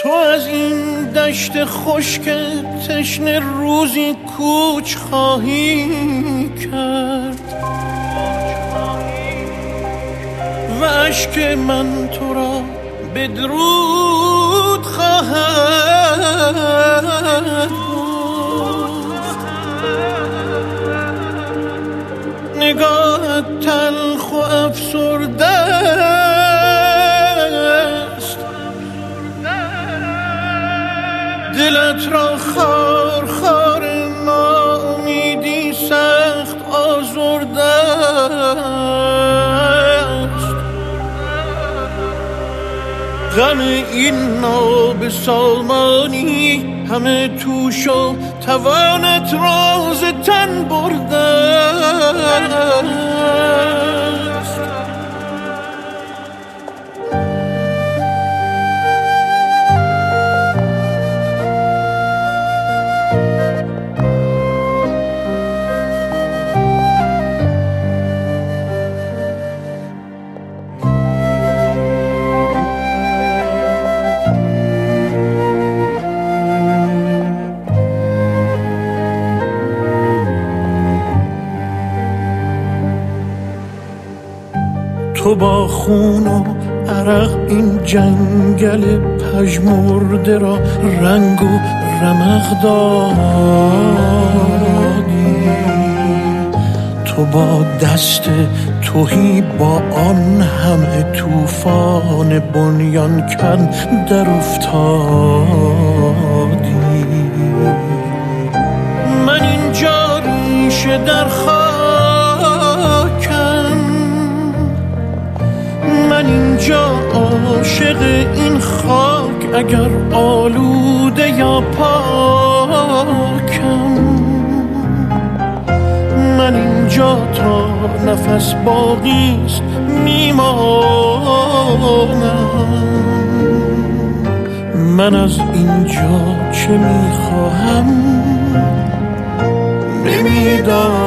تو از این دشت خشک تشنه روزی کوچ خواهی کرد و اشک من تو را به درود خواهد برد. نگاهت تلخ و افسرده است، دلت را خار خار ناامیدی سخت آزرده است. غم این ناب سامانی همه توش و توانت راز تن برده است. تو با خون و عرق این جنگل پژمرده را رنگ و رمق دادی. تو با دست تهی با آن همه طوفان بنیان کن در افتادی. من اینجا ریشه در من اینجا عاشق این خاک، اگر آلوده یا پاکم. من اینجا تا نفس باقیست میمانم. من از اینجا چه میخواهم نمیدانم.